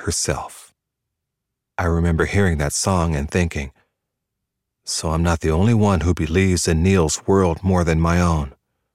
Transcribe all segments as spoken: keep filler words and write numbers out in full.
herself. I remember hearing that song and thinking, so I'm not the only one who believes in Neil's world more than my own.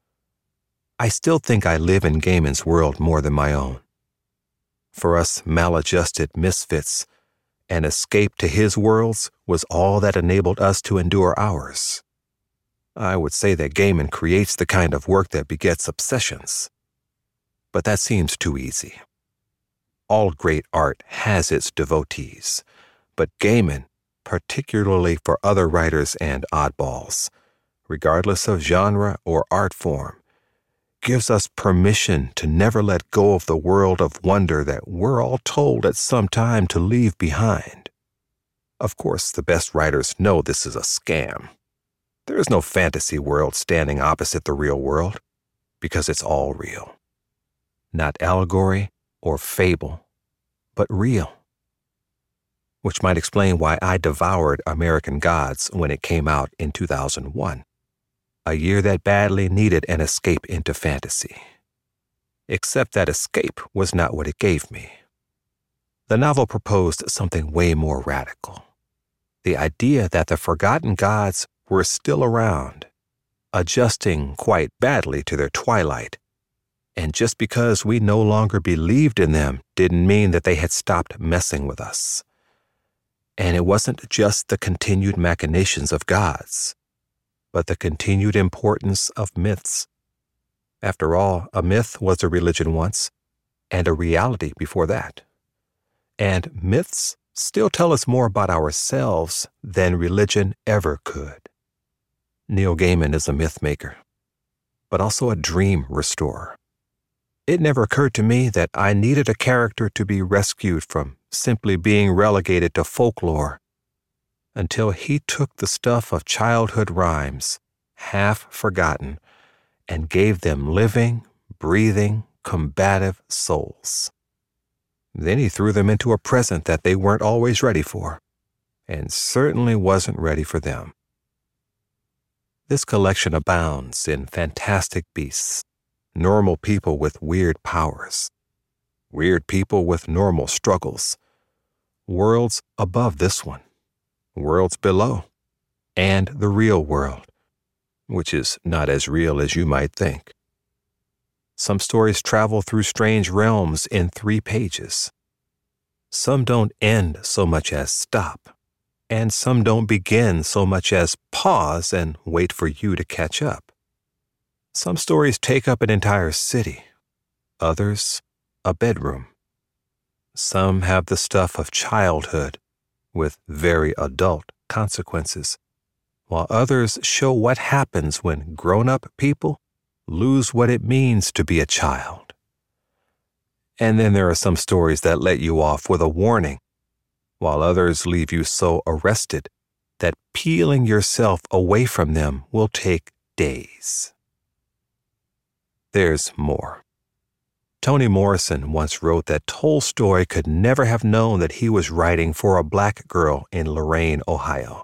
I still think I live in Gaiman's world more than my own. For us maladjusted misfits, an escape to his worlds was all that enabled us to endure ours. I would say that Gaiman creates the kind of work that begets obsessions. But that seems too easy. All great art has its devotees, but Gaiman, particularly for other writers and oddballs, regardless of genre or art form, gives us permission to never let go of the world of wonder that we're all told at some time to leave behind. Of course, the best writers know this is a scam. There is no fantasy world standing opposite the real world, because it's all real. Not allegory or fable, but real. Which might explain why I devoured American Gods when it came out in two thousand one. A year that badly needed an escape into fantasy. Except that escape was not what it gave me. The novel proposed something way more radical. The idea that the forgotten gods were still around, adjusting quite badly to their twilight, and just because we no longer believed in them didn't mean that they had stopped messing with us. And it wasn't just the continued machinations of gods, but the continued importance of myths. After all, a myth was a religion once, and a reality before that. And myths still tell us more about ourselves than religion ever could. Neil Gaiman is a myth maker, but also a dream restorer. It never occurred to me that I needed a character to be rescued from simply being relegated to folklore until he took the stuff of childhood rhymes, half forgotten, and gave them living, breathing, combative souls. Then he threw them into a present that they weren't always ready for, and certainly wasn't ready for them. This collection abounds in fantastic beasts, normal people with weird powers, weird people with normal struggles, worlds above this one, worlds below, and the real world, which is not as real as you might think. Some stories travel through strange realms in three pages. Some don't end so much as stop, and some don't begin so much as pause and wait for you to catch up. Some stories take up an entire city, others a bedroom. Some have the stuff of childhood, with very adult consequences, while others show what happens when grown-up people lose what it means to be a child. And then there are some stories that let you off with a warning, while others leave you so arrested that peeling yourself away from them will take days. There's more. Toni Morrison once wrote that Tolstoy could never have known that he was writing for a black girl in Lorain, Ohio.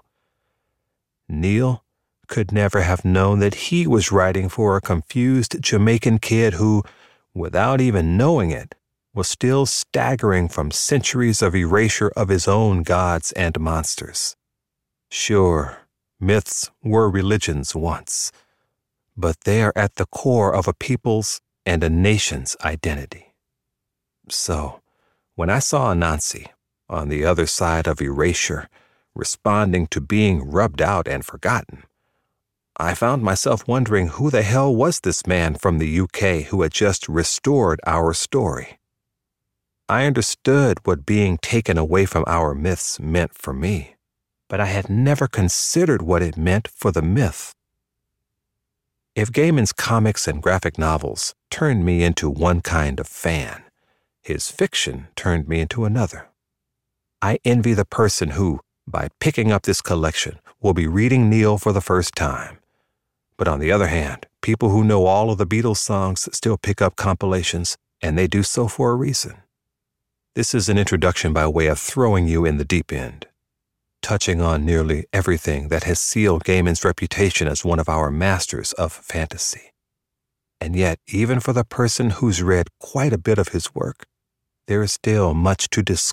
Neil could never have known that he was writing for a confused Jamaican kid who, without even knowing it, was still staggering from centuries of erasure of his own gods and monsters. Sure, myths were religions once, but they are at the core of a people's and a nation's identity. So, when I saw Anansi, on the other side of erasure, responding to being rubbed out and forgotten, I found myself wondering who the hell was this man from the U K who had just restored our story. I understood what being taken away from our myths meant for me, but I had never considered what it meant for the myth. If Gaiman's comics and graphic novels turned me into one kind of fan, his fiction turned me into another. I envy the person who, by picking up this collection, will be reading Neil for the first time. But on the other hand, people who know all of the Beatles songs still pick up compilations, and they do so for a reason. This is an introduction by way of throwing you in the deep end, touching on nearly everything that has sealed Gaiman's reputation as one of our masters of fantasy. And yet, even for the person who's read quite a bit of his work, there is still much to discover.